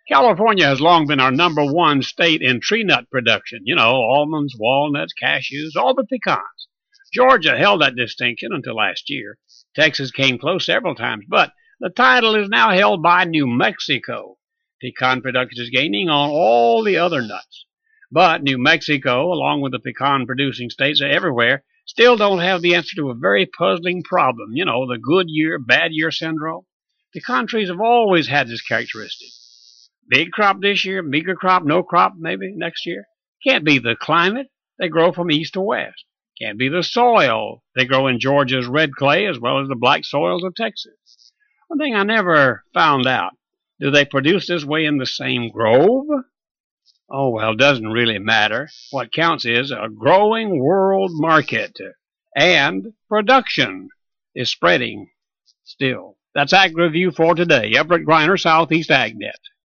California has long been our #1 state in tree nut production. You know, almonds, walnuts, cashews, all but pecans. Georgia held that distinction until last year. Texas came close several times, but the title is now held by New Mexico. Pecan production is gaining on all the other nuts. But New Mexico, along with the pecan producing states everywhere, still don't have the answer to a very puzzling problem. You know, the good year, bad year syndrome. Pecan trees have always had this characteristic. Big crop this year, meager crop, no crop maybe next year. Can't be the climate. They grow from east to west. Can't be the soil. They grow in Georgia's red clay as well as the black soils of Texas. One thing I never found out, do they produce this way in the same grove? Oh, well, it doesn't really matter. What counts is a growing world market. And production is spreading still. That's Ag Review for today. Everett Griner, Southeast AgNet.